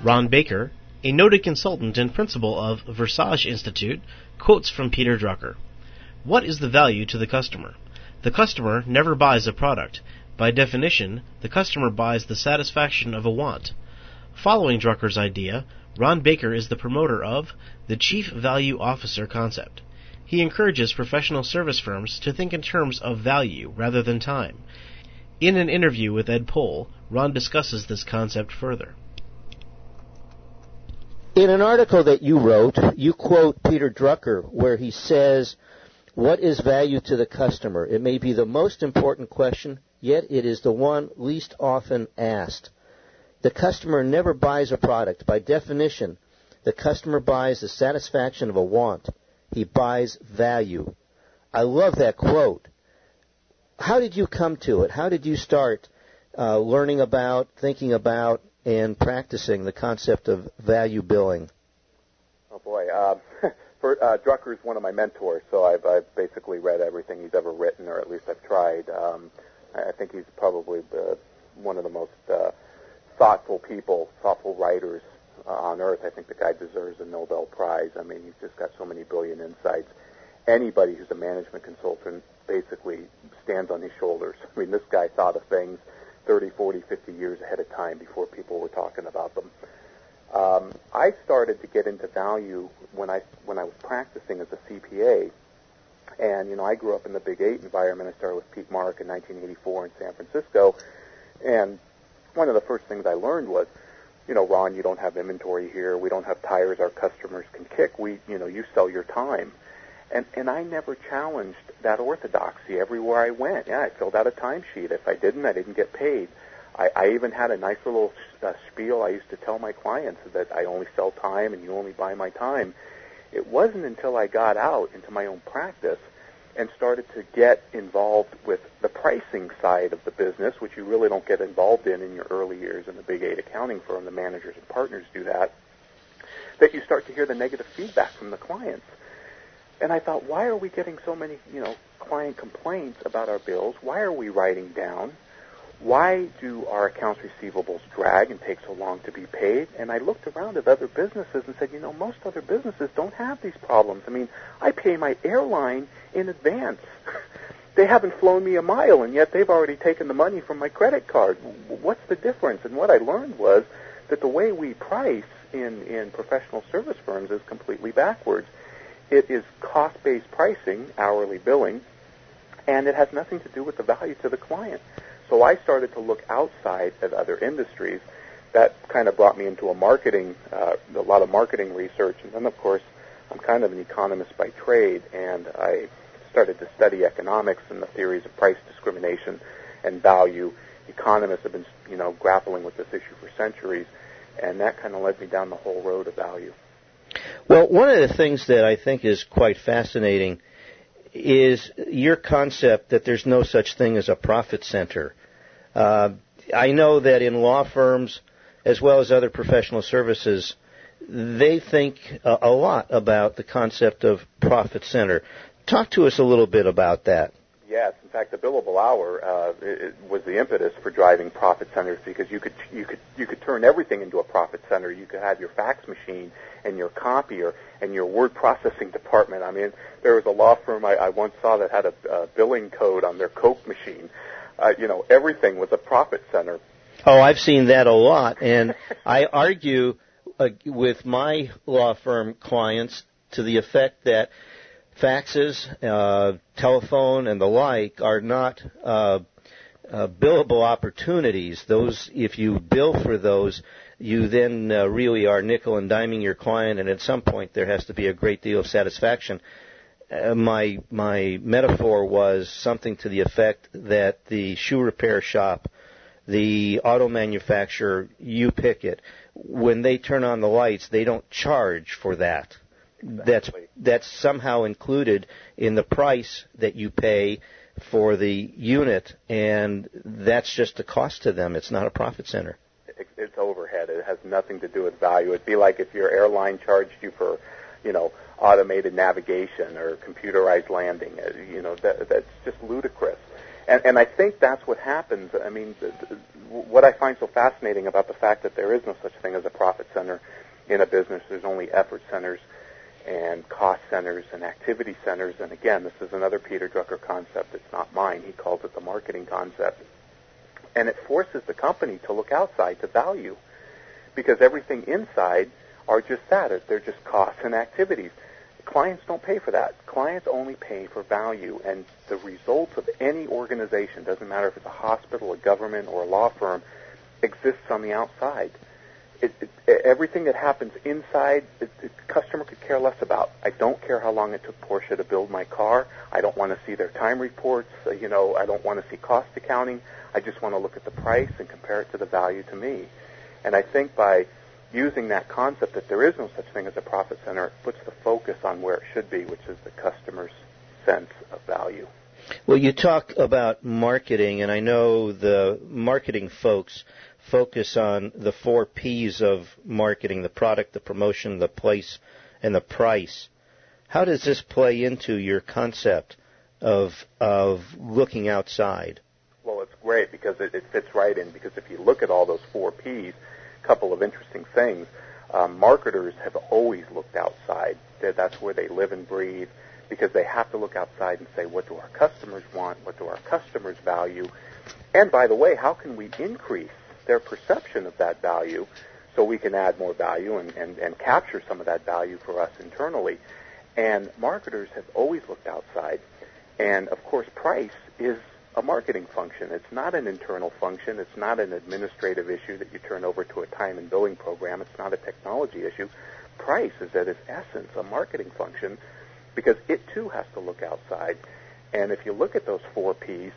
Ron Baker, a noted consultant and principal of Versage Institute, quotes from Peter Drucker. What is the value to the customer? The customer never buys a product. By definition, the customer buys the satisfaction of a want. Following Drucker's idea, Ron Baker is the promoter of the Chief Value Officer concept. He encourages professional service firms to think in terms of value rather than time. In an interview with Ed Pohl, Ron discusses this concept further. In an article that you wrote, you quote Peter Drucker, where he says, "What is value to the customer? It may be the most important question, yet it is the one least often asked. The customer never buys a product. By definition, the customer buys the satisfaction of a want. He buys value." I love that quote. How did you come to it? How did you start learning about, thinking about, and practicing the concept of value billing? Oh, boy. Drucker is one of my mentors, so I've basically read everything he's ever written, or at least I've tried. I think he's probably one of the most thoughtful writers on earth. I think the guy deserves a Nobel Prize. I mean, he's just got so many brilliant insights. Anybody who's a management consultant basically stands on his shoulders. I mean, this guy thought of things 30, 40, 50 years ahead of time before people were talking about them. I started to get into value when I was practicing as a CPA. And, I grew up in the Big 8 environment. I started with Pete Mark in 1984 in San Francisco. And one of the first things I learned was, Ron, you don't have inventory here. We don't have tires our customers can kick. You sell your time. And I never challenged that orthodoxy everywhere I went. Yeah, I filled out a timesheet. If I didn't get paid. I even had a nice little spiel I used to tell my clients that I only sell time and you only buy my time. It wasn't until I got out into my own practice and started to get involved with the pricing side of the business, which you really don't get involved in your early years in the Big 8 accounting firm. The managers and partners do that you start to hear the negative feedback from the clients. And I thought, why are we getting so many, client complaints about our bills? Why are we writing down? Why do our accounts receivables drag and take so long to be paid? And I looked around at other businesses and said, most other businesses don't have these problems. I mean, I pay my airline in advance. They haven't flown me a mile, and yet they've already taken the money from my credit card. What's the difference? And what I learned was that the way we price in professional service firms is completely backwards. It is cost-based pricing, hourly billing, and it has nothing to do with the value to the client. So I started to look outside at other industries. That kind of brought me into a lot of marketing research. And then, of course, I'm kind of an economist by trade, and I started to study economics and the theories of price discrimination and value. Economists have been, grappling with this issue for centuries, and that kind of led me down the whole road of value. Well, one of the things that I think is quite fascinating is your concept that there's no such thing as a profit center. I know that in law firms, as well as other professional services, they think a lot about the concept of profit center. Talk to us a little bit about that. Yes, in fact, the billable hour it was the impetus for driving profit centers, because you could turn everything into a profit center. You could have your fax machine and your copier and your word processing department. I mean, there was a law firm I once saw that had a billing code on their Coke machine. Everything was a profit center. Oh, I've seen that a lot, and I argue with my law firm clients to the effect that faxes, telephone, and the like are not billable opportunities. Those, if you bill for those, you then really are nickel and diming your client, and at some point there has to be a great deal of satisfaction. My metaphor was something to the effect that the shoe repair shop, the auto manufacturer, you pick it, when they turn on the lights, they don't charge for that. Exactly. That's somehow included in the price that you pay for the unit, and that's just a cost to them. It's not a profit center. It's overhead. It has nothing to do with value. It'd be like if your airline charged you for, automated navigation or computerized landing. That's just ludicrous. And I think that's what happens. I mean, what I find so fascinating about the fact that there is no such thing as a profit center in a business, there's only effort centers and cost centers and activity centers. And again, this is another Peter Drucker concept. It's not mine. He calls it the marketing concept. And it forces the company to look outside to value, because everything inside are just that. They're just costs and activities. Clients don't pay for that. Clients only pay for value, and the results of any organization, doesn't matter if it's a hospital, a government, or a law firm, exists on the outside. Everything that happens inside, the customer could care less about. I don't care how long it took Porsche to build my car. I don't want to see their time reports. I don't want to see cost accounting. I just want to look at the price and compare it to the value to me. And I think by using that concept that there is no such thing as a profit center, it puts the focus on where it should be, which is the customer's sense of value. Well, you talk about marketing, and I know the marketing folks focus on the 4 Ps of marketing: the product, the promotion, the place, and the price. How does this play into your concept of looking outside? Well, it's great because it fits right in, because if you look at all those 4 Ps, a couple of interesting things. Marketers have always looked outside. That's where they live and breathe, because they have to look outside and say, what do our customers want? What do our customers value? And by the way, how can we increase their perception of that value so we can add more value and capture some of that value for us internally? And marketers have always looked outside. And, of course, price is a marketing function. It's not an internal function. It's not an administrative issue that you turn over to a time and billing program. It's not a technology issue. Price is at its essence a marketing function, because it too has to look outside. And if you look at those 4 Ps,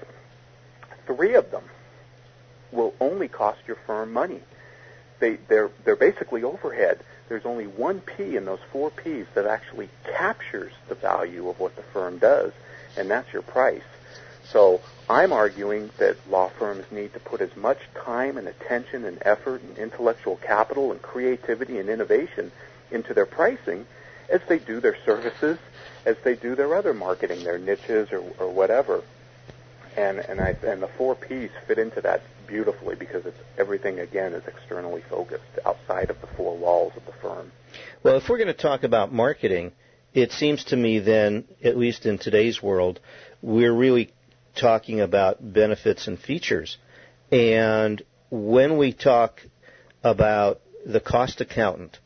3 of them will only cost your firm money. They're basically overhead. There's only 1 P in those 4 Ps that actually captures the value of what the firm does, and that's your price. So I'm arguing that law firms need to put as much time and attention and effort and intellectual capital and creativity and innovation into their pricing as they do their services, as they do their other marketing, their niches or whatever. And the 4 Ps fit into that beautifully, because everything, again, is externally focused outside of the 4 walls of the firm. Well, if we're going to talk about marketing, it seems to me then, at least in today's world, we're really talking about benefits and features. And when we talk about the cost accountant,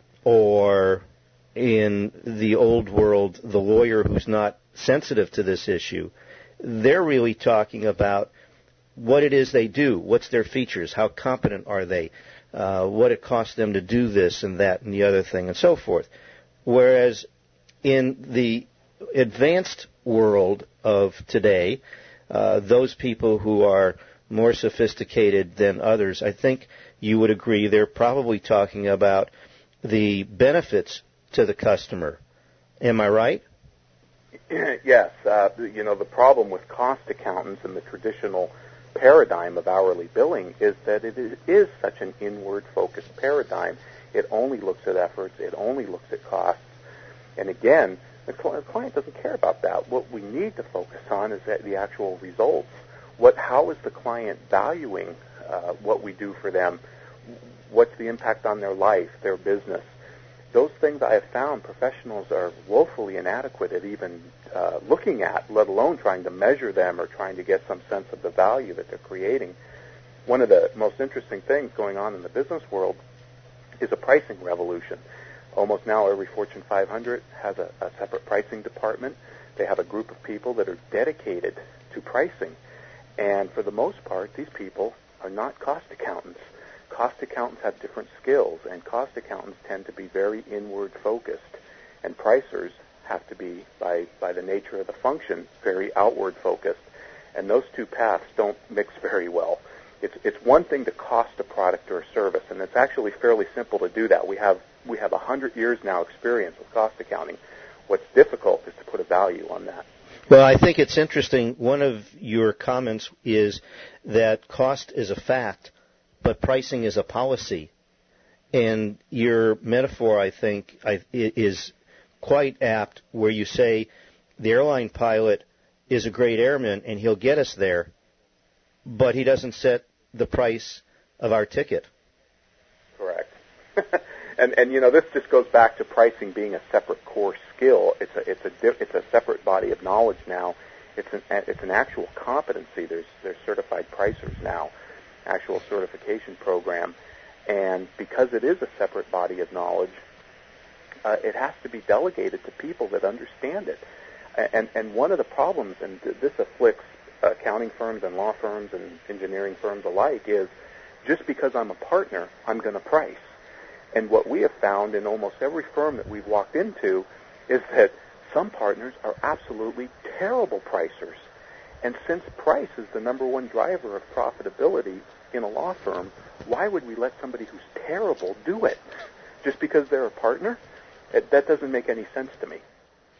or in the old world, the lawyer who's not sensitive to this issue, they're really talking about what it is they do, what's their features, how competent are they, what it costs them to do this and that and the other thing, and so forth. Whereas in the advanced world of today, those people who are more sophisticated than others, I think you would agree they're probably talking about the benefits to the customer. Am I right? Yes. The problem with cost accountants and the traditional paradigm of hourly billing is that it is such an inward-focused paradigm. It only looks at efforts. It only looks at costs. And again, the client doesn't care about that. What we need to focus on is the actual results. How is the client valuing what we do for them? What's the impact on their life, their business? Those things I have found professionals are woefully inadequate at even looking at, let alone trying to measure them or trying to get some sense of the value that they're creating. One of the most interesting things going on in the business world is a pricing revolution. Almost now every Fortune 500 has a separate pricing department. They have a group of people that are dedicated to pricing. And for the most part, these people are not cost accountants. Cost accountants have different skills, and cost accountants tend to be very inward-focused. And pricers have to be, by the nature of the function, very outward-focused. And those two paths don't mix very well. It's one thing to cost a product or a service, and it's actually fairly simple to do that. We have 100 years now experience with cost accounting. What's difficult is to put a value on that. Well, I think it's interesting. One of your comments is that cost is a fact, but pricing is a policy. And your metaphor, I think, is quite apt, where you say the airline pilot is a great airman and he'll get us there, but he doesn't set the price of our ticket. Correct. And you know, this just goes back to pricing being a separate core skill. It's a separate body of knowledge now. It's an actual competency. There's certified pricers now, actual certification program, and because it is a separate body of knowledge, it has to be delegated to people that understand it. And one of the problems, and this afflicts accounting firms and law firms and engineering firms alike, is just because I'm a partner, I'm going to price. And what we have found in almost every firm that we've walked into is that some partners are absolutely terrible pricers. And since price is the number one driver of profitability in a law firm, why would we let somebody who's terrible do it? Just because they're a partner? That doesn't make any sense to me.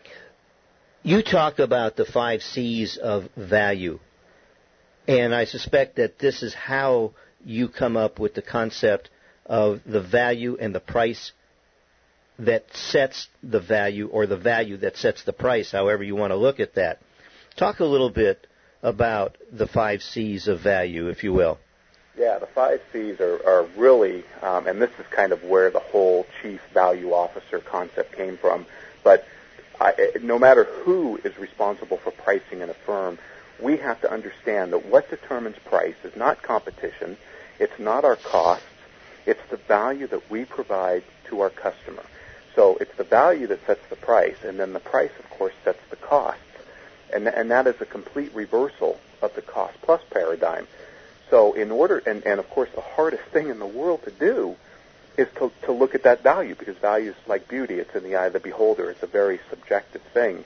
You talk about the 5 C's of value, and I suspect that this is how you come up with the concept of the value and the price that sets the value, or the value that sets the price, however you want to look at that. Talk a little bit about the 5 C's of value, if you will. Yeah, the 5 C's are really, and this is kind of where the whole chief value officer concept came from, but no matter who is responsible for pricing in a firm, we have to understand that what determines price is not competition, it's not our costs, it's the value that we provide to our customer. So it's the value that sets the price, and then the price, of course, sets the costs. And that is a complete reversal of the cost-plus paradigm. So in order, and of course the hardest thing in the world to do is to look at that value, because value is like beauty. It's in the eye of the beholder. It's a very subjective thing.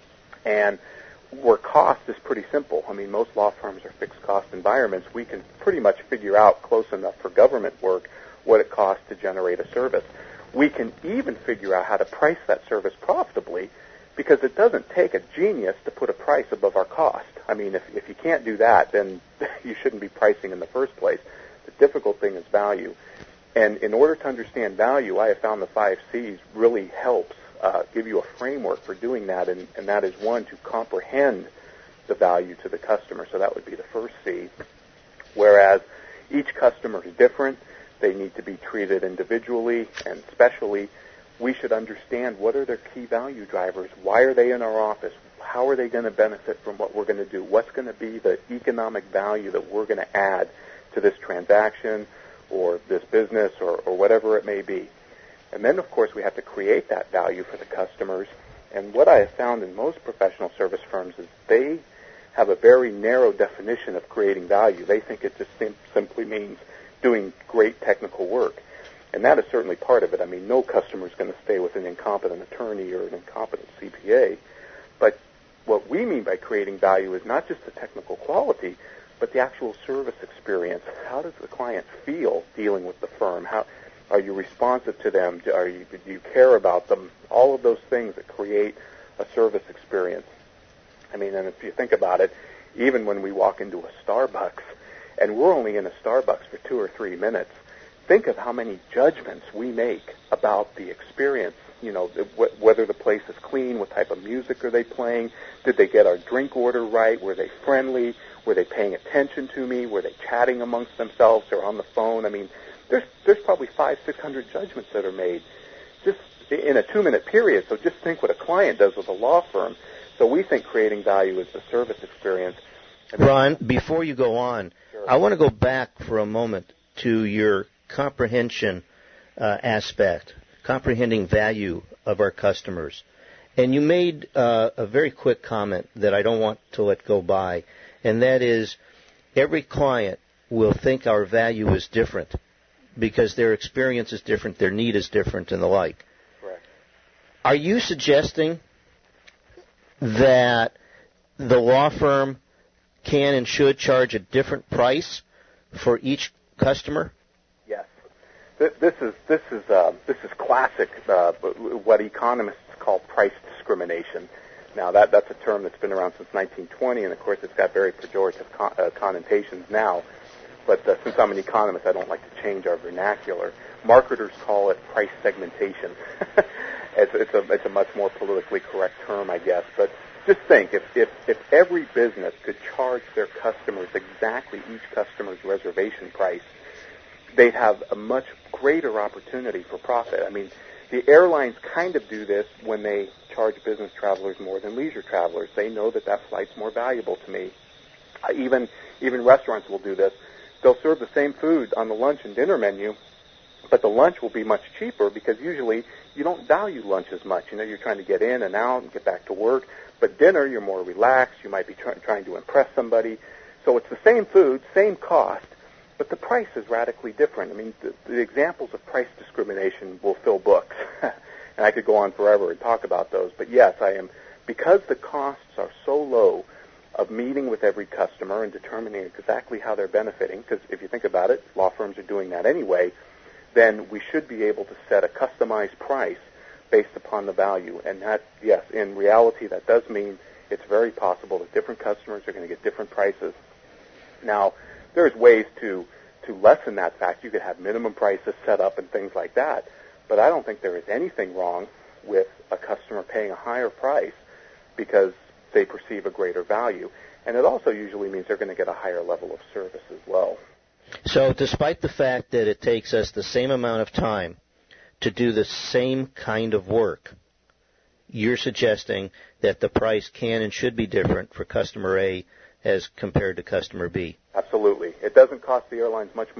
And where cost is pretty simple. I mean, most law firms are fixed cost environments. We can pretty much figure out close enough for government work what it costs to generate a service. We can even figure out how to price that service profitably, because it doesn't take a genius to put a price above our cost. I mean, if you can't do that, then you shouldn't be pricing in the first place. The difficult thing is value. And in order to understand value, I have found the 5 C's really helps give you a framework for doing that, and that is, one, to comprehend the value to the customer. So that would be the first C. Whereas each customer is different, they need to be treated individually and specially. We should understand what are their key value drivers, why are they in our office, how are they going to benefit from what we're going to do, what's going to be the economic value that we're going to add to this transaction or this business or whatever it may be. And then, of course, we have to create that value for the customers. And what I have found in most professional service firms is they have a very narrow definition of creating value. They think it just simply means doing great technical work. And that is certainly part of it. I mean, no customer is going to stay with an incompetent attorney or an incompetent CPA. But what we mean by creating value is not just the technical quality, but the actual service experience. How does the client feel dealing with the firm? How are you responsive to them? Do you care about them? All of those things that create a service experience. I mean, and if you think about it, even when we walk into a Starbucks, and we're only in a Starbucks for 2 or 3 minutes, think of how many judgments we make about the experience. You know, whether the place is clean, what type of music are they playing, did they get our drink order right, were they friendly, were they paying attention to me, were they chatting amongst themselves or on the phone? I mean, there's probably 500-600 judgments that are made just in a 2-minute period. So just think what a client does with a law firm. So we think creating value is the service experience. Ron, before you go on, sure. I want to go back for a moment to your comprehension aspect, comprehending value of our customers. And you made a very quick comment that I don't want to let go by, and that is every client will think our value is different because their experience is different, their need is different, and the like. Correct. Are you suggesting that the law firm can and should charge a different price for each customer? Yes. This is classic, what economists call price discrimination. Now, that's a term that's been around since 1920, and of course it's got very pejorative connotations now. But since I'm an economist, I don't like to change our vernacular. Marketers call it price segmentation. It's a much more politically correct term, I guess. But just think, if every business could charge their customers exactly each customer's reservation price, they'd have a much greater opportunity for profit. I mean, the airlines kind of do this when they charge business travelers more than leisure travelers. They know that flight's more valuable to me. Even restaurants will do this. They'll serve the same food on the lunch and dinner menu, but the lunch will be much cheaper because usually you don't value lunch as much. You know, you're trying to get in and out and get back to work. But dinner, you're more relaxed. You might be trying to impress somebody. So it's the same food, same cost, but the price is radically different. I mean, the examples of price discrimination will fill books, and I could go on forever and talk about those. But yes, I am, because the costs are so low of meeting with every customer and determining exactly how they're benefiting, because if you think about it, law firms are doing that anyway, then we should be able to set a customized price based upon the value. And that, yes, in reality, that does mean it's very possible that different customers are going to get different prices. Now, there's ways to lessen that fact. You could have minimum prices set up and things like that, but I don't think there is anything wrong with a customer paying a higher price because they perceive a greater value. And it also usually means they're going to get a higher level of service as well. So despite the fact that it takes us the same amount of time to do the same kind of work, you're suggesting that the price can and should be different for customer A as compared to customer B. Absolutely. It doesn't cost the airlines much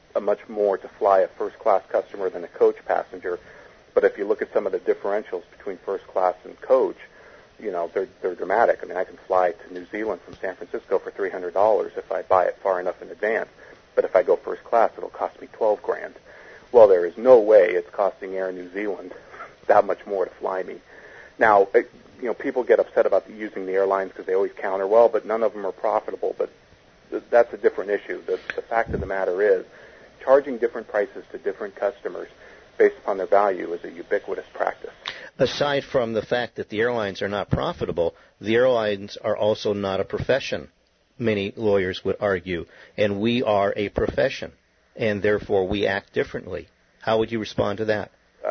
more to fly a first-class customer than a coach passenger. But if you look at some of the differentials between first class and coach, you know, they're dramatic. I mean, I can fly to New Zealand from San Francisco for $300 if I buy it far enough in advance. But if I go first class, it'll cost me $12,000. Well, there is no way it's costing Air New Zealand that much more to fly me. Now, you know, people get upset about using the airlines because they always counter, well, but none of them are profitable. But that's a different issue. The fact of the matter is, charging different prices to different customers based upon their value is a ubiquitous practice. Aside from the fact that the airlines are not profitable, the airlines are also not a profession, many lawyers would argue, and we are a profession, and therefore we act differently. How would you respond to that?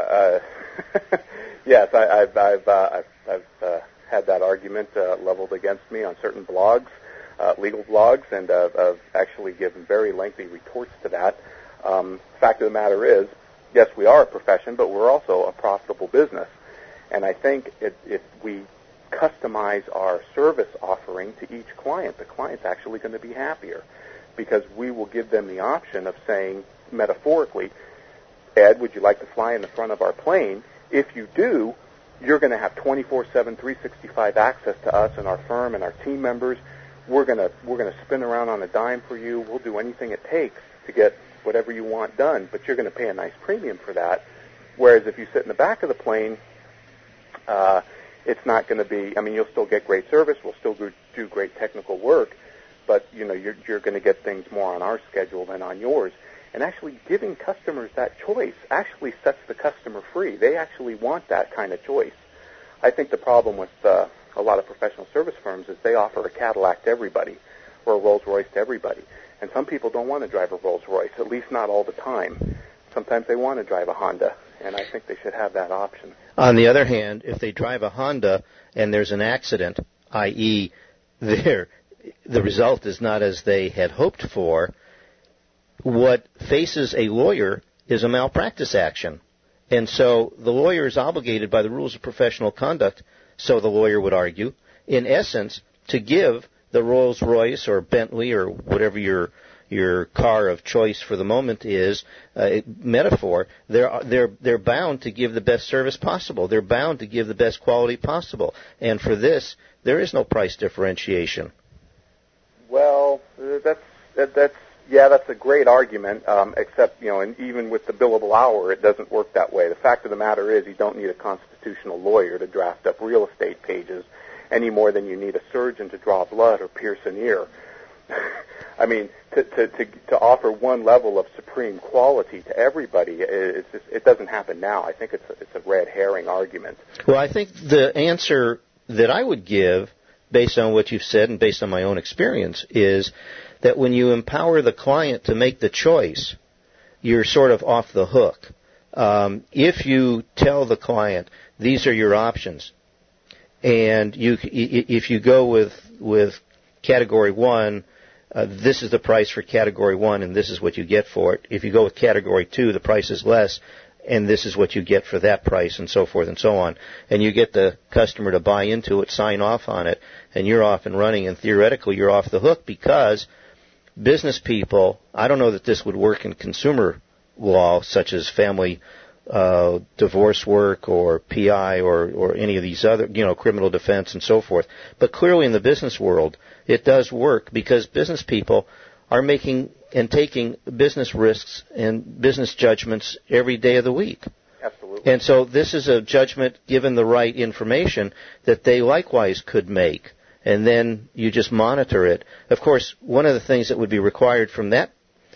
Yes, I've had that argument leveled against me on certain blogs, legal blogs, and I've actually given very lengthy retorts to that. Fact of the matter is, yes, we are a profession, but we're also a profitable business. And I think if we customize our service offering to each client, the client's actually going to be happier because we will give them the option of saying, metaphorically, Ed, would you like to fly in the front of our plane? If you do, you're going to have 24/7, 365 access to us and our firm and our team members. We're going to spin around on a dime for you. We'll do anything it takes to get whatever you want done, but you're going to pay a nice premium for that. Whereas if you sit in the back of the plane, it's not going to be, I mean, you'll still get great service, we'll still do great technical work, but, you know, you're going to get things more on our schedule than on yours. And actually giving customers that choice actually sets the customer free. They actually want that kind of choice. I think the problem with a lot of professional service firms is they offer a Cadillac to everybody or a Rolls-Royce to everybody. And some people don't want to drive a Rolls-Royce, at least not all the time. Sometimes they want to drive a Honda, and I think they should have that option. On the other hand, if they drive a Honda and there's an accident, i.e., the result is not as they had hoped for, what faces a lawyer is a malpractice action. And so the lawyer is obligated by the rules of professional conduct, so the lawyer would argue, in essence, to give the Rolls-Royce or Bentley or whatever your car of choice for the moment is, metaphor, they're bound to give the best service possible. They're bound to give the best quality possible. And for this, there is no price differentiation. Well, that's a great argument, except, you know, and even with the billable hour, it doesn't work that way. The fact of the matter is you don't need a constitutional lawyer to draft up real estate pages any more than you need a surgeon to draw blood or pierce an ear. I mean, to offer one level of supreme quality to everybody, it doesn't happen now. I think it's a red herring argument. Well, I think the answer that I would give, based on what you've said and based on my own experience, is that when you empower the client to make the choice, you're sort of off the hook. If you tell the client, these are your options, and if you go with Category 1, this is the price for Category 1, and this is what you get for it. If you go with Category 2, the price is less, and this is what you get for that price, and so forth and so on. And you get the customer to buy into it, sign off on it, and you're off and running, and theoretically you're off the hook, because business people, I don't know that this would work in consumer law, such as family divorce work or PI or any of these other, criminal defense and so forth. But clearly in the business world, it does work, because business people are making and taking business risks and business judgments every day of the week. Absolutely. And so this is a judgment, given the right information, that they likewise could make. And then you just monitor it. Of course, one of the things that would be required from that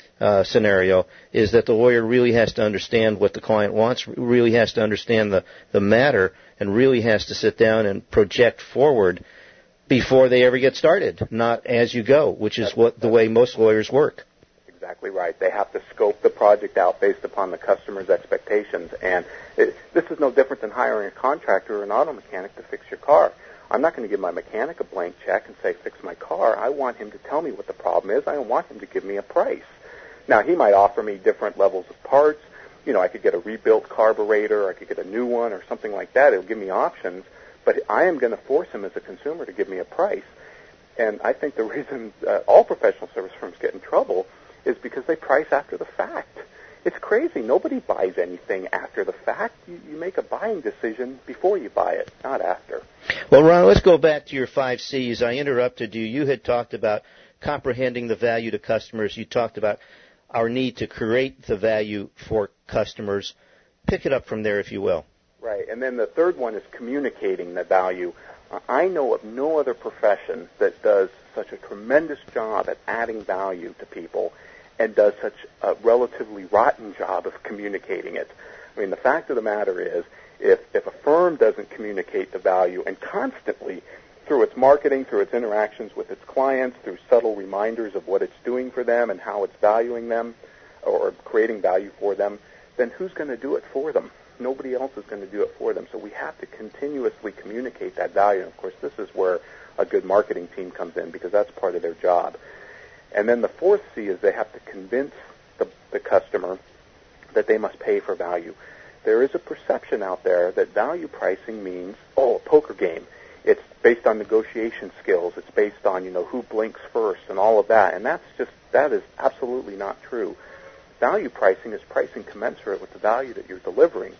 scenario is that the lawyer really has to understand what the client wants, really has to understand the matter, and really has to sit down and project forward before they ever get started, not as you go, which is the way most lawyers work. Exactly right. They have to scope the project out based upon the customer's expectations. And this is no different than hiring a contractor or an auto mechanic to fix your car. I'm not going to give my mechanic a blank check and say, fix my car. I want him to tell me what the problem is. I don't want him to give me a price. Now, he might offer me different levels of parts. I could get a rebuilt carburetor, I could get a new one or something like that. It'll give me options. But I am going to force him as a consumer to give me a price. And I think the reason all professional service firms get in trouble is because they price after the fact. It's crazy. Nobody buys anything after the fact. You make a buying decision before you buy it, not after. Well, Ron, let's go back to your 5 C's. I interrupted you. You had talked about comprehending the value to customers. You talked about our need to create the value for customers. Pick it up from there, if you will. Right. And then the third one is communicating the value. I know of no other profession that does such a tremendous job at adding value to people and does such a relatively rotten job of communicating it. I mean, the fact of the matter is, if a firm doesn't communicate the value and constantly, through its marketing, through its interactions with its clients, through subtle reminders of what it's doing for them and how it's valuing them or creating value for them, then who's going to do it for them? Nobody else is going to do it for them. So we have to continuously communicate that value. And of course, this is where a good marketing team comes in, because that's part of their job. And then the fourth C is they have to convince the customer that they must pay for value. There is a perception out there that value pricing means, a poker game. It's based on negotiation skills. It's based on, who blinks first and all of that. And that is absolutely not true. Value pricing is pricing commensurate with the value that you're delivering.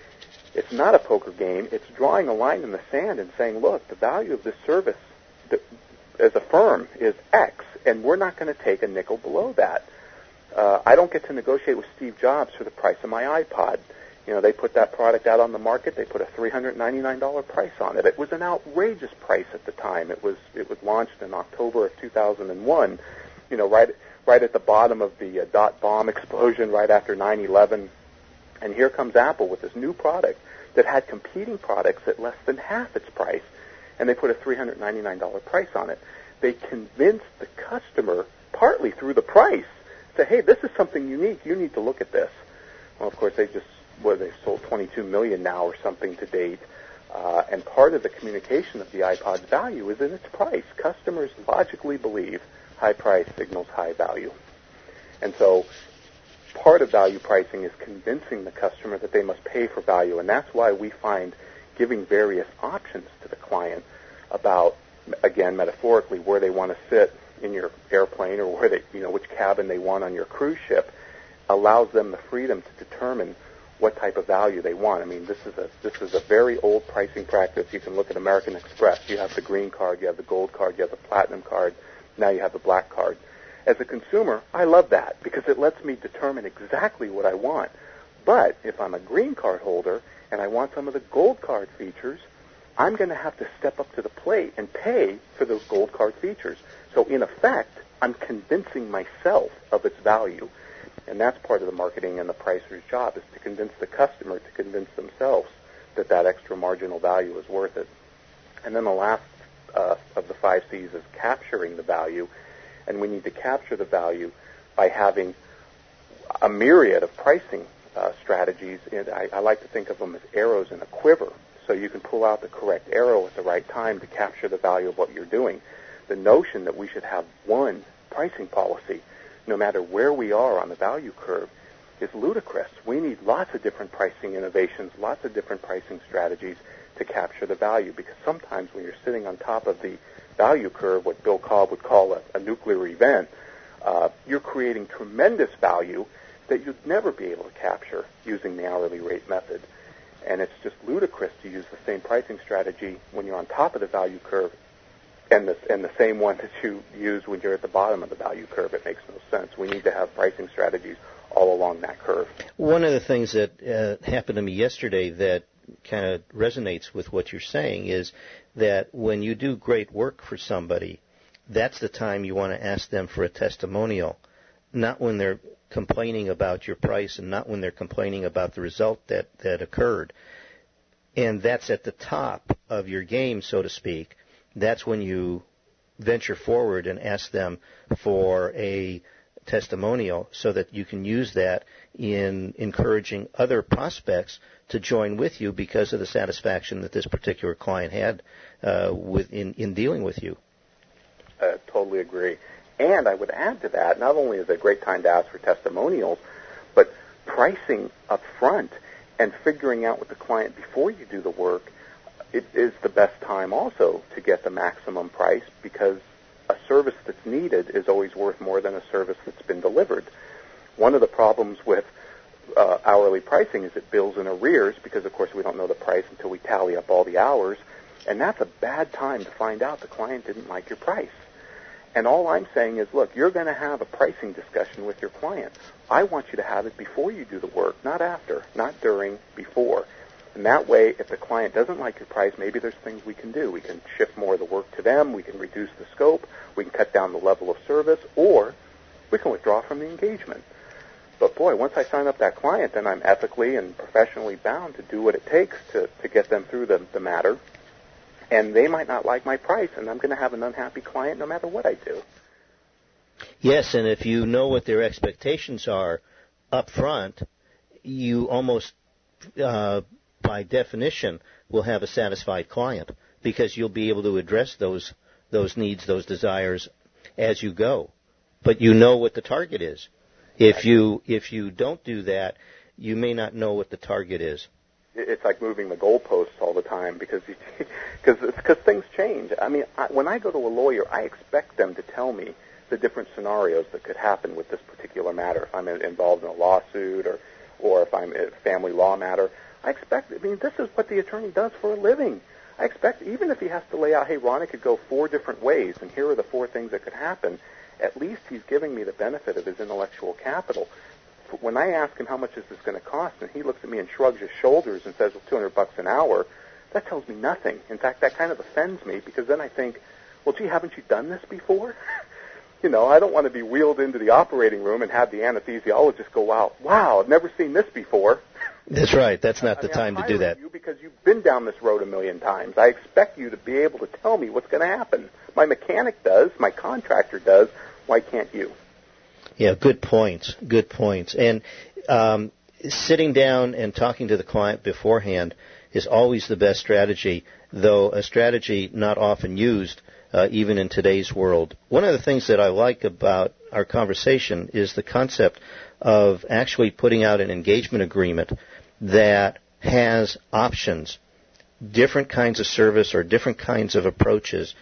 It's not a poker game. It's drawing a line in the sand and saying, look, the value of this service as a firm is X, and we're not going to take a nickel below that. I don't get to negotiate with Steve Jobs for the price of my iPod. They put that product out on the market. They put a $399 price on it. It was an outrageous price at the time. It was launched in October of 2001, right at the bottom of the dot-bomb explosion right after 9/11. And here comes Apple with this new product that had competing products at less than half its price, and they put a $399 price on it. They convinced the customer, partly through the price, say, hey, this is something unique. You need to look at this. Well, of course, they've sold 22 million now or something to date. And part of the communication of the iPod's value is in its price. Customers logically believe high price signals high value. And so part of value pricing is convincing the customer that they must pay for value. And that's why we find giving various options to the client about, again, metaphorically, where they want to sit in your airplane or where which cabin they want on your cruise ship allows them the freedom to determine what type of value they want. I mean, this is a very old pricing practice. You can look at American Express. You have the green card, you have the gold card, you have the platinum card, now you have the black card. As a consumer, I love that because it lets me determine exactly what I want. But if I'm a green card holder and I want some of the gold card features, I'm going to have to step up to the plate and pay for those gold card features. So in effect, I'm convincing myself of its value. And that's part of the marketing and the pricer's job, is to convince the customer to convince themselves that that extra marginal value is worth it. And then the last of the 5 C's is capturing the value. And we need to capture the value by having a myriad of pricing strategies. I like to think of them as arrows in a quiver, so you can pull out the correct arrow at the right time to capture the value of what you're doing. The notion that we should have one pricing policy, no matter where we are on the value curve, is ludicrous. We need lots of different pricing innovations, lots of different pricing strategies to capture the value, because sometimes when you're sitting on top of the value curve, what Bill Cobb would call a nuclear event, you're creating tremendous value that you'd never be able to capture using the hourly rate method. And it's just ludicrous to use the same pricing strategy when you're on top of the value curve and the same one that you use when you're at the bottom of the value curve. It makes no sense. We need to have pricing strategies all along that curve. One of the things that happened to me yesterday that kind of resonates with what you're saying is that when you do great work for somebody, that's the time you want to ask them for a testimonial, not when they're complaining about your price and not when they're complaining about the result that occurred. And that's at the top of your game, so to speak. That's when you venture forward and ask them for a testimonial so that you can use that in encouraging other prospects to join with you because of the satisfaction that this particular client had in dealing with you. Totally agree. And I would add to that, not only is it a great time to ask for testimonials, but pricing up front and figuring out with the client before you do the work, it is the best time also to get the maximum price, because a service that's needed is always worth more than a service that's been delivered. One of the problems with hourly pricing is it bills in arrears, because of course we don't know the price until we tally up all the hours, and that's a bad time to find out the client didn't like your price. And all I'm saying is, look, you're going to have a pricing discussion with your client. I want you to have it before you do the work, not after, not during, before. And that way, if the client doesn't like your price, maybe there's things we can do. We can shift more of the work to them. We can reduce the scope. We can cut down the level of service. Or we can withdraw from the engagement. But boy, once I sign up that client, then I'm ethically and professionally bound to do what it takes to get them through the matter. And they might not like my price, and I'm going to have an unhappy client no matter what I do. Yes, and if you know what their expectations are up front, you almost, by definition, will have a satisfied client, because you'll be able to address those needs, those desires as you go. But you know what the target is. If you don't do that, you may not know what the target is. It's like moving the goalposts all the time because things change. I mean, when I go to a lawyer, I expect them to tell me the different scenarios that could happen with this particular matter. If I'm involved in a lawsuit or if I'm in a family law matter, this is what the attorney does for a living. I expect, even if he has to lay out, hey, Ron, it could go 4 different ways, and here are the 4 things that could happen, at least he's giving me the benefit of his intellectual capital. When I ask him how much is this going to cost, and he looks at me and shrugs his shoulders and says, well, $200 an hour, that tells me nothing. In fact, that kind of offends me, because then I think, well, gee, haven't you done this before? I don't want to be wheeled into the operating room and have the anesthesiologist go, wow, I've never seen this before. That's right. That's not the time to do that. You because you've been down this road a million times. I expect you to be able to tell me what's going to happen. My mechanic does. My contractor does. Why can't you? Yeah, good points. Good points. And sitting down and talking to the client beforehand is always the best strategy, though a strategy not often used even in today's world. One of the things that I like about our conversation is the concept of actually putting out an engagement agreement that has options, different kinds of service or different kinds of approaches,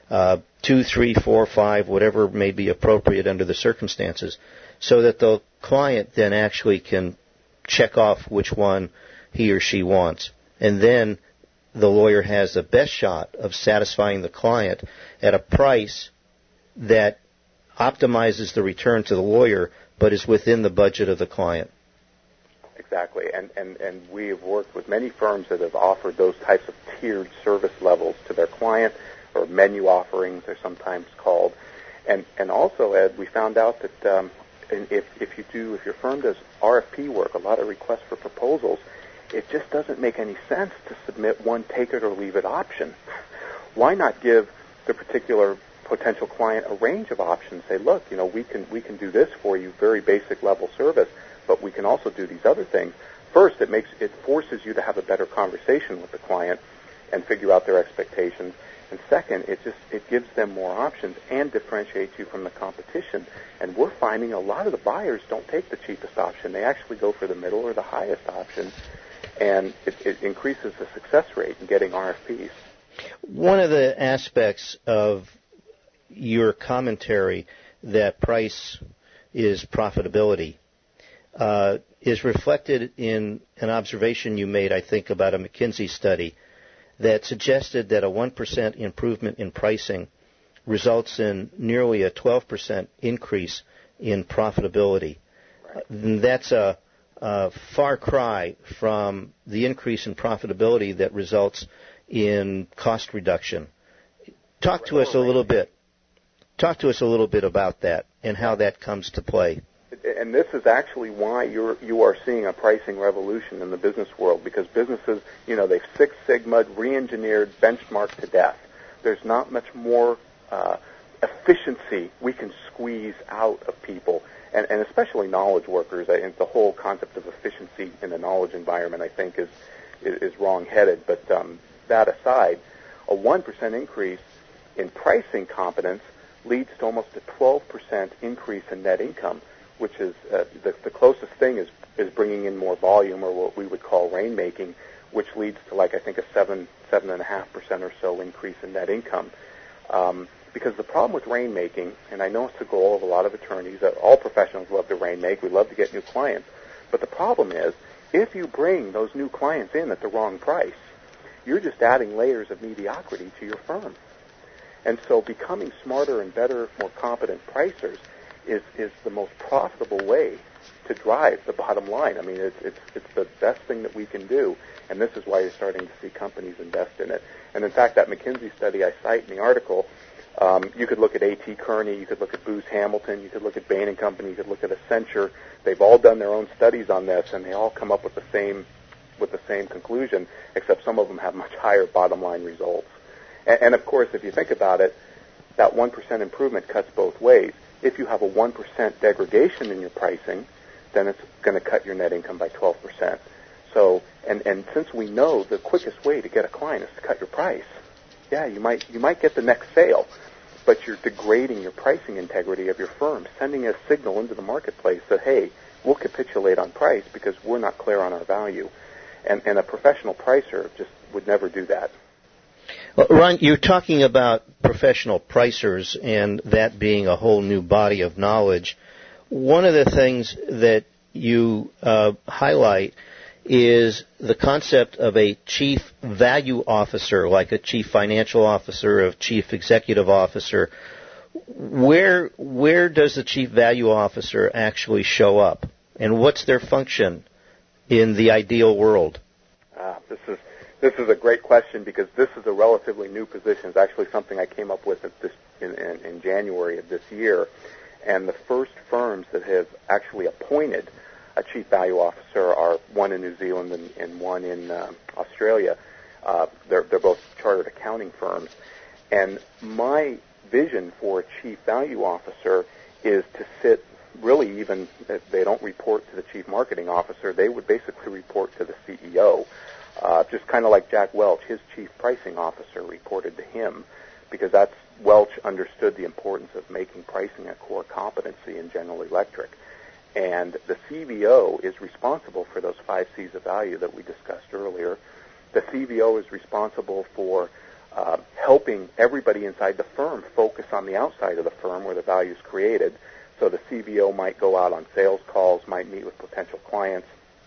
2, 3, 4, 5, whatever may be appropriate under the circumstances, so that the client then actually can check off which one he or she wants. And then the lawyer has the best shot of satisfying the client at a price that optimizes the return to the lawyer but is within the budget of the client. Exactly. And we have worked with many firms that have offered those types of tiered service levels to their client, or menu offerings they're sometimes called. And also, Ed, we found out that if your firm does RFP work, a lot of requests for proposals, it just doesn't make any sense to submit one take it or leave it option. Why not give the particular potential client a range of options? Say, look, we can do this for you, very basic level service, but we can also do these other things. First, it forces you to have a better conversation with the client and figure out their expectations. And second, it gives them more options and differentiates you from the competition. And we're finding a lot of the buyers don't take the cheapest option. They actually go for the middle or the highest option, and it increases the success rate in getting RFPs. One of the aspects of your commentary that price is profitability is reflected in an observation you made, I think, about a McKinsey study that suggested that a 1% improvement in pricing results in nearly a 12% increase in profitability. Right. That's a far cry from the increase in profitability that results in cost reduction. Talk to us a little bit about that and how that comes to play. And this is actually why you are seeing a pricing revolution in the business world, because businesses, they've Six Sigma'd, re-engineered, benchmarked to death. There's not much more efficiency we can squeeze out of people, and especially knowledge workers. And the whole concept of efficiency in the knowledge environment, I think, is wrong-headed. But that aside, a 1% increase in pricing competence leads to almost a 12% increase in net income, which is the closest thing is bringing in more volume, or what we would call rainmaking, which leads to, I think, a 7.5% or so increase in net income. Because the problem with rainmaking, and I know it's the goal of a lot of attorneys, all professionals love to rainmake, we love to get new clients, but the problem is, if you bring those new clients in at the wrong price, you're just adding layers of mediocrity to your firm. And so becoming smarter and better, more competent pricers is the most profitable way to drive the bottom line. I mean, it's the best thing that we can do, and this is why you're starting to see companies invest in it. And in fact, that McKinsey study I cite in the article, you could look at A.T. Kearney, you could look at Booz Hamilton, you could look at Bain & Company, you could look at Accenture. They've all done their own studies on this, and they all come up with the same conclusion, except some of them have much higher bottom line results. And of course, if you think about it, that 1% improvement cuts both ways. If you have a 1% degradation in your pricing, then it's going to cut your net income by 12%. So, and since we know the quickest way to get a client is to cut your price, yeah, you might get the next sale, but you're degrading your pricing integrity of your firm, sending a signal into the marketplace that, hey, we'll capitulate on price because we're not clear on our value. And a professional pricer just would never do that. Well, Ron, you're talking about professional pricers and that being a whole new body of knowledge. One of the things that you highlight is the concept of a chief value officer, like a chief financial officer, a chief executive officer. Where does the chief value officer actually show up, and what's their function in the ideal world? This is a great question, because this is a relatively new position. It's actually something I came up with in January of this year. And the first firms that have actually appointed a chief value officer are one in New Zealand and one in Australia. They're both chartered accounting firms. And my vision for a chief value officer is to sit, really, even if they don't report to the chief marketing officer, they would basically report to the CEO. Just kind of like Jack Welch, his chief pricing officer reported to him, because Welch understood the importance of making pricing a core competency in General Electric. And the CVO is responsible for those 5 C's of value that we discussed earlier. The CVO is responsible for helping everybody inside the firm focus on the outside of the firm where the value is created. So the CVO might go out on sales calls, might meet with potential clients.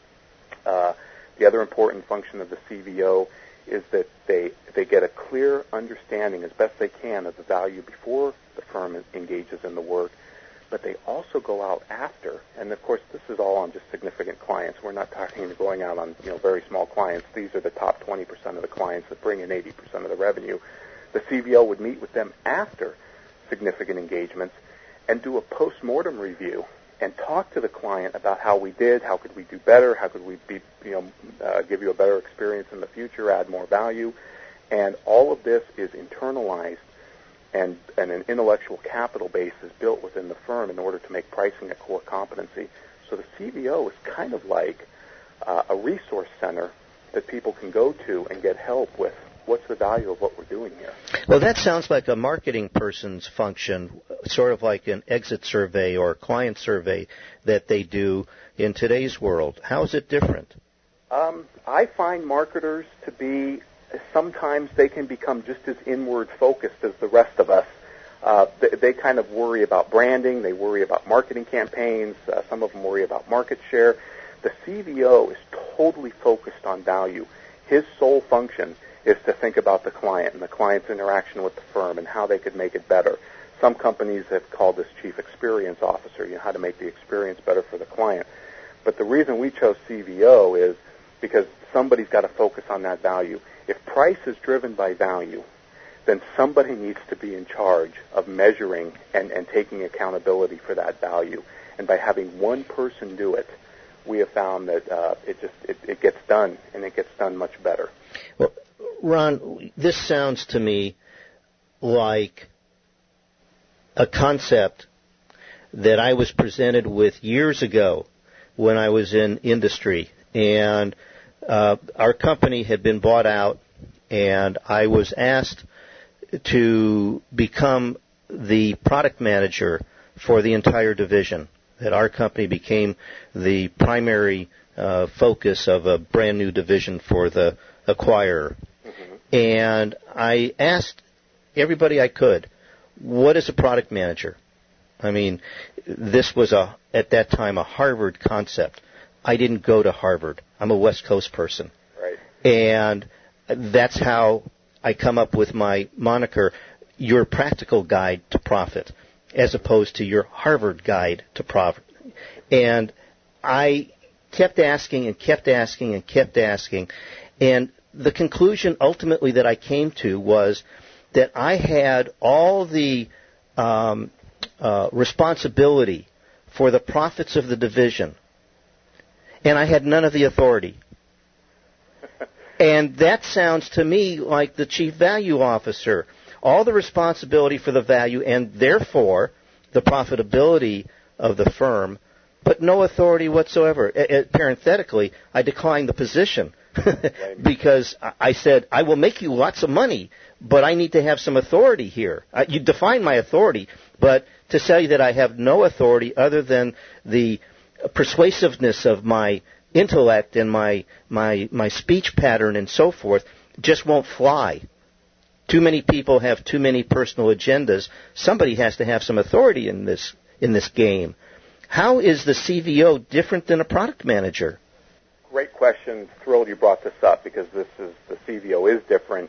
The other important function of the CVO is that they get a clear understanding as best they can of the value before the firm engages in the work, but they also go out after. And of course, this is all on just significant clients. We're not talking going out on very small clients. These are the top 20% of the clients that bring in 80% of the revenue. The CVO would meet with them after significant engagements and do a post-mortem review and talk to the client about how we did, how could we do better, how could we give you a better experience in the future, add more value. And all of this is internalized, and an intellectual capital base is built within the firm in order to make pricing a core competency. So the CVO is kind of like a resource center that people can go to and get help with what's the value of what we're doing here. Well, that sounds like a marketing person's function, sort of like an exit survey or client survey that they do in today's world. How is it different? I find marketers to be, sometimes they can become just as inward focused as the rest of us. They kind of worry about branding, they worry about marketing campaigns, some of them worry about market share. The CVO is totally focused on value. His sole function is to think about the client and the client's interaction with the firm and how they could make it better. Some companies have called this Chief Experience Officer, how to make the experience better for the client. But the reason we chose CVO is because somebody's got to focus on that value. If price is driven by value, then somebody needs to be in charge of measuring and taking accountability for that value. And by having one person do it, we have found that it gets done, and it gets done much better. Well, Ron, this sounds to me like a concept that I was presented with years ago when I was in industry. And our company had been bought out, and I was asked to become the product manager for the entire division, that our company became the primary focus of a brand new division for the acquirer. Mm-hmm. And I asked everybody I could, what is a product manager? I mean, this was at that time a Harvard concept. I didn't go to Harvard. I'm a West Coast person. Right. And that's how I come up with my moniker, your practical guide to profit, as opposed to your Harvard guide to profit. And I kept asking and kept asking and kept asking. And the conclusion ultimately that I came to was that I had all the responsibility for the profits of the division, and I had none of the authority. And that sounds to me like the chief value officer. All the responsibility for the value and therefore the profitability of the firm, but no authority whatsoever. Parenthetically, I declined the position because I said, I will make you lots of money, but I need to have some authority here. You define my authority, but to tell you that I have no authority other than the persuasiveness of my intellect and my speech pattern and so forth just won't fly. Too many people have too many personal agendas. Somebody has to have some authority in this game. How is the CVO different than a product manager? Great question. Thrilled you brought this up because the CVO is different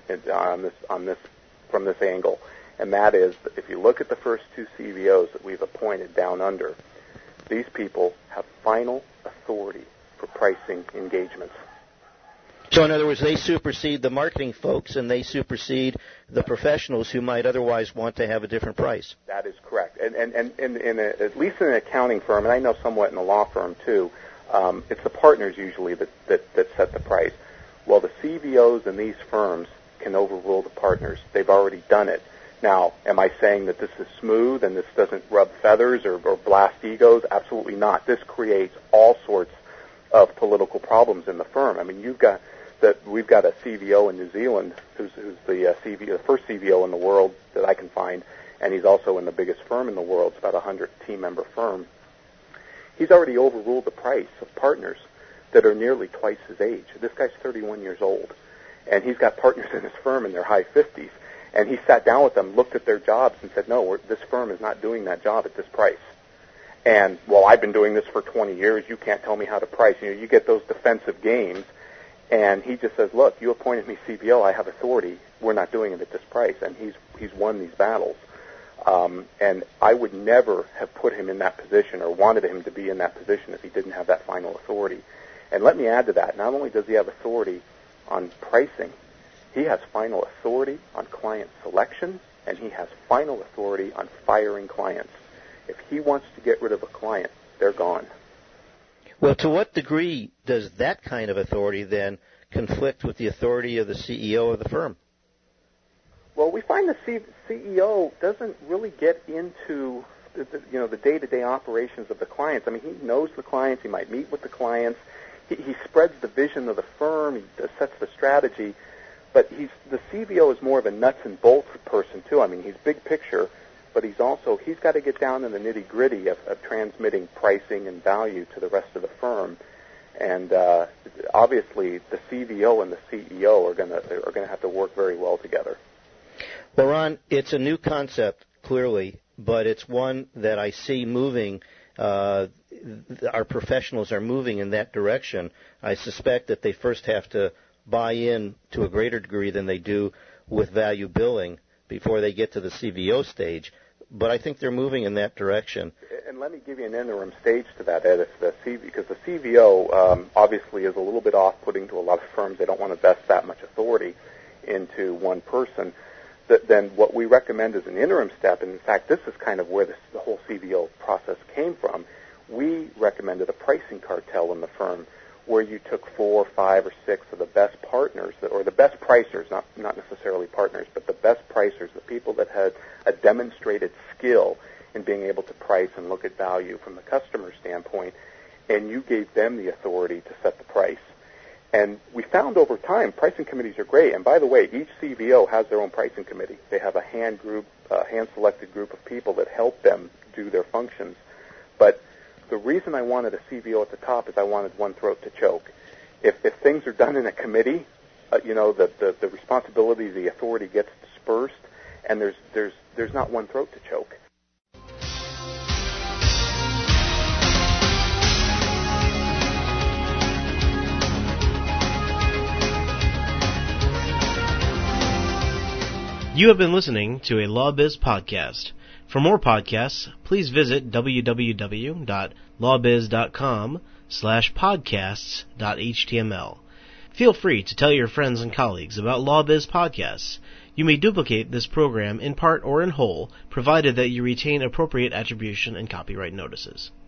from this angle, and that is if you look at the first two CVOs that we've appointed down under, these people have final authority for pricing engagements. So in other words, they supersede the marketing folks and they supersede the professionals who might otherwise want to have a different price. That is correct. And at least in an accounting firm, and I know somewhat in a law firm too, it's the partners usually that set the price. Well, the CVOs in these firms can overrule the partners. They've already done it. Now, am I saying that this is smooth and this doesn't rub feathers or blast egos? Absolutely not. This creates all sorts of political problems in the firm. I mean, we've got a CVO in New Zealand who's the first CVO in the world that I can find, and he's also in the biggest firm in the world. It's about a 100 team-member firm. He's already overruled the price of partners that are nearly twice his age. This guy's 31 years old, and he's got partners in his firm in their high 50s. And he sat down with them, looked at their jobs, and said, no, this firm is not doing that job at this price. And, well, I've been doing this for 20 years. You can't tell me how to price. You get those defensive games. And he just says, look, you appointed me CVO. I have authority. We're not doing it at this price. And he's won these battles. And I would never have put him in that position or wanted him to be in that position if he didn't have that final authority. And let me add to that. Not only does he have authority on pricing, he has final authority on client selection, and he has final authority on firing clients. If he wants to get rid of a client, they're gone. Well, to what degree does that kind of authority then conflict with the authority of the CEO of the firm? Well, we find the CEO doesn't really get into the day-to-day operations of the clients. I mean, he knows the clients. He might meet with the clients. He spreads the vision of the firm. He sets the strategy. But the CVO is more of a nuts and bolts person too. I mean, he's big picture, but he's got to get down in the nitty-gritty of transmitting pricing and value to the rest of the firm. And obviously, the CVO and the CEO are going to have to work very well together. Well, Ron, it's a new concept, clearly, but it's one that I see moving. Our professionals are moving in that direction. I suspect that they first have to buy in to a greater degree than they do with value billing before they get to the CVO stage. But I think they're moving in that direction. And let me give you an interim stage to that, Ed, because the CVO obviously is a little bit off-putting to a lot of firms. They don't want to vest that much authority into one person. Then what we recommend as an interim step, and in fact this is kind of where the whole CVO process came from, we recommended a pricing cartel in the firm where you took 4, 5, or 6 of the best partners, or the best pricers, not necessarily partners, but the best pricers, the people that had a demonstrated skill in being able to price and look at value from the customer standpoint, and you gave them the authority to set the price. And we found over time, pricing committees are great. And by the way, each CVO has their own pricing committee. They have a hand-selected group of people that help them do their functions. But the reason I wanted a CVO at the top is I wanted one throat to choke. If things are done in a committee, the responsibility, the authority gets dispersed, and there's not one throat to choke. You have been listening to a LawBiz podcast. For more podcasts, please visit www.lawbiz.com/podcasts.html. Feel free to tell your friends and colleagues about LawBiz podcasts. You may duplicate this program in part or in whole, provided that you retain appropriate attribution and copyright notices.